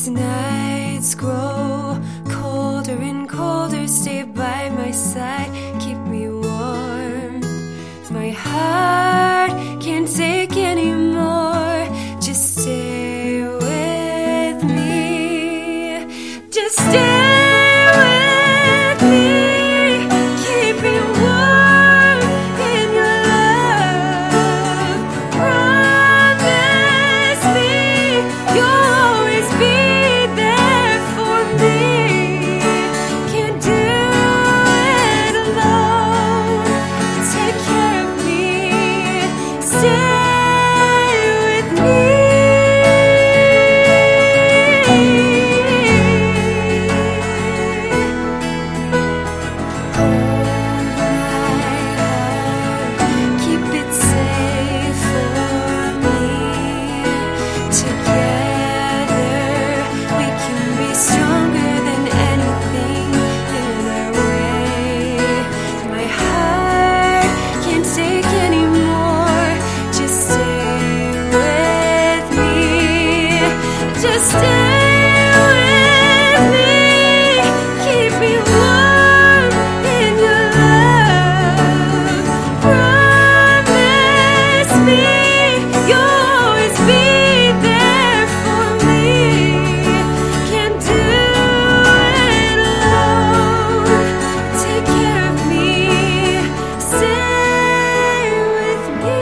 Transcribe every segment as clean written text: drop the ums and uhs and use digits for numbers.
These nights grow colder and colder. Stay by my side, keep me warm. My heart can't take anymore. Just stay with me. Just stay with me. Keep me warm in your love. Promise me you'll always be there for me. Can't do it alone. Take care of me. Stay with me. Keep it safe for me. Together we can be stronger than anything in our way. My heart can't take anymore. Just stay with me. Just stay with me. Keep me warm in your love. Promise me you'll always be there for me. Can't do it alone. Take care of me. Stay with me.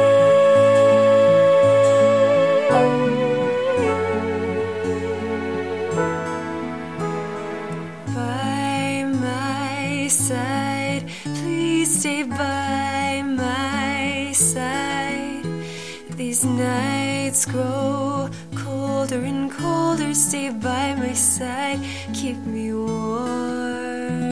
By my side, please stay by my side. These nights grow colder and colder. Stay by my side, keep me warm.